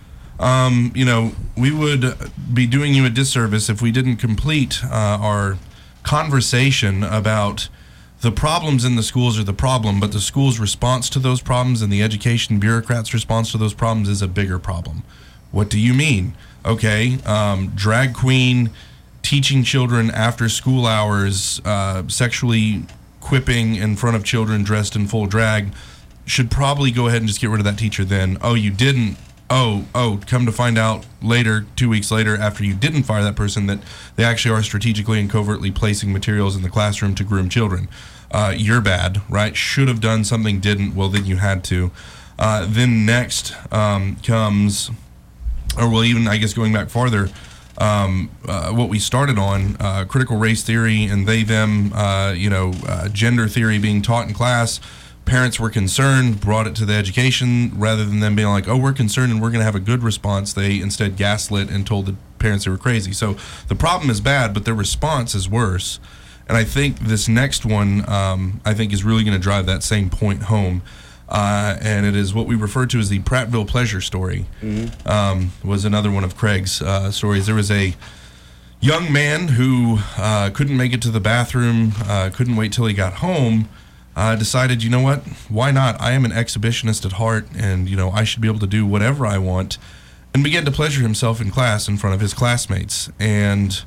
Um, you know, we would be doing you a disservice if we didn't complete uh, our conversation about the problems in the schools are the problem, but the school's response to those problems and the education bureaucrats' response to those problems is a bigger problem. What do you mean? Okay, um, drag queen teaching children after school hours, uh, sexually quipping in front of children dressed in full drag, should probably go ahead and just get rid of that teacher then. Oh, you didn't. Oh, oh, come to find out later, two weeks later, after you didn't fire that person, that they actually are strategically and covertly placing materials in the classroom to groom children. Uh, you're bad, right? Should have done something, didn't. Well, then you had to. Uh, then next um, comes, or well, even, I guess, going back farther, um, uh, what we started on, uh, critical race theory and they, them, uh, you know, uh, gender theory being taught in class. Parents were concerned, brought it to the education, rather than them being like, oh, we're concerned and we're going to have a good response. They instead gaslit and told the parents they were crazy. So the problem is bad, but their response is worse. And I think this next one, um, I think, is really going to drive that same point home. Uh, and it is what we refer to as the Prattville pleasure story. Mm-hmm. Um, was another one of Craig's uh, stories. There was a young man who uh, couldn't make it to the bathroom, uh, couldn't wait till he got home, uh, decided, you know what, why not? I am an exhibitionist at heart, and, you know, I should be able to do whatever I want, and began to pleasure himself in class in front of his classmates. And,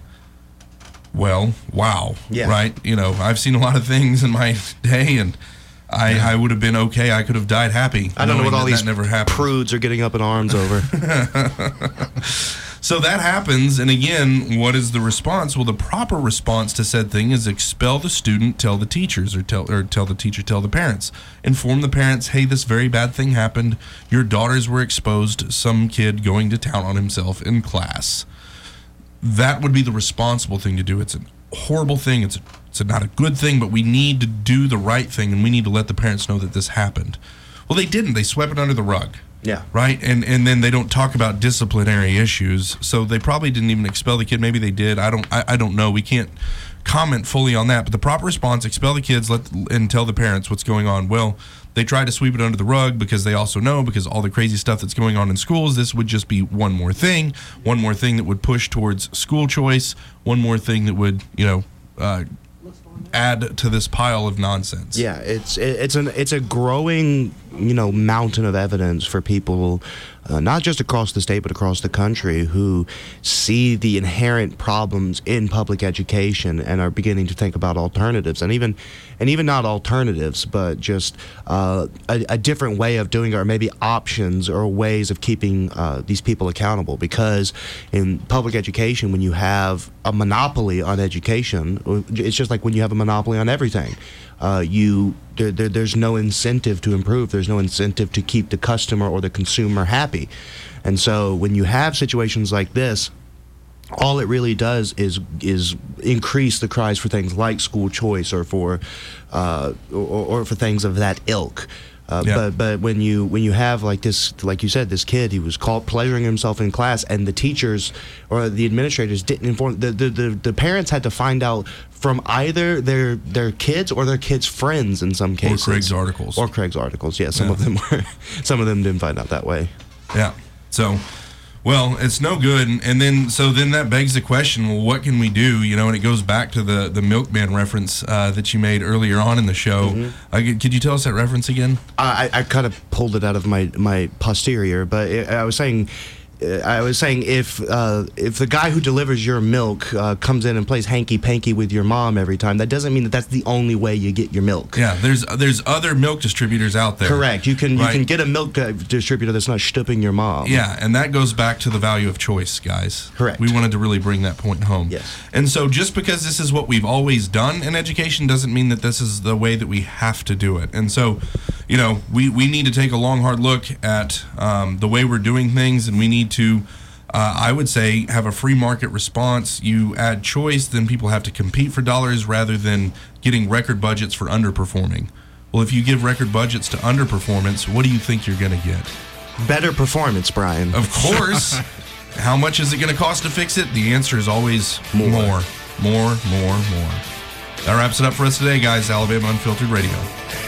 well, wow, yeah. Right? You know, I've seen a lot of things in my day, and I, yeah. I would have been okay. I could have died happy. I don't know what all these never prudes are getting up in arms over. So that happens, and again, what is the response? Well, the proper response to said thing is expel the student, tell the teachers, or tell or tell the teacher, tell the parents. Inform the parents, hey, this very bad thing happened. Your daughters were exposed to some kid going to town on himself in class. That would be the responsible thing to do. It's an horrible thing. It's it's not a good thing, but we need to do the right thing, and we need to let the parents know that this happened. Well, they didn't. They swept it under the rug. Yeah. Right? And and then they don't talk about disciplinary issues. So they probably didn't even expel the kid. Maybe they did. I don't I, I don't know. We can't comment fully on that. But the proper response, expel the kids, let and tell the parents what's going on. Well, they try to sweep it under the rug because they also know, because all the crazy stuff that's going on in schools, this would just be one more thing, one more thing that would push towards school choice, one more thing that would, you know, uh, add to this pile of nonsense. Yeah, it's it's an it's a growing, you know, mountain of evidence for people, uh, not just across the state but across the country, who see the inherent problems in public education and are beginning to think about alternatives, and even and even not alternatives, but just uh, a, a different way of doing it, or maybe options or ways of keeping uh, these people accountable. Because in public education, when you have a monopoly on education, it's just like when you have a monopoly on everything. Uh, you there, there, there's no incentive to improve. There's no incentive to keep the customer or the consumer happy. And so when you have situations like this, all it really does is is increase the cries for things like school choice, or for uh, or, or for things of that ilk. Uh, Yeah. But but when you when you have like this, like you said, this kid, he was called pleasuring himself in class, and the teachers or the administrators didn't inform the the, the, the parents had to find out from either their their kids or their kids' friends in some cases. Or Craig's articles. Or Craig's articles. Yeah, some Yeah. of them were. Some of them didn't find out that way. Yeah. So, well, it's no good. And, and then, so then that begs the question, well, what can we do? You know, and it goes back to the, the milkman reference uh, that you made earlier on in the show. Mhm. Uh, could could you tell us that reference again? I, I kind of pulled it out of my, my posterior, but it, I was saying, uh, I was saying if uh, if the guy who delivers your milk uh, comes in and plays hanky panky with your mom every time, that doesn't mean that that's the only way you get your milk. Yeah, there's there's other milk distributors out there. Correct. You can right? you can get a milk uh, distributor that's not stooping your mom. Yeah, and that goes back to the value of choice, guys. Correct. We wanted to really bring that point home. Yes. And so just because this is what we've always done in education doesn't mean that this is the way that we have to do it. And so, you know, we, we need to take a long, hard look at um, the way we're doing things, and we need to, uh, I would say, have a free market response. You add choice, then people have to compete for dollars rather than getting record budgets for underperforming. Well, if you give record budgets to underperformance, what do you think you're going to get? Better performance, Brian. Of course. How much is it going to cost to fix it? The answer is always more. More, more, more, more. That wraps it up for us today, guys. Alabama Unfiltered Radio.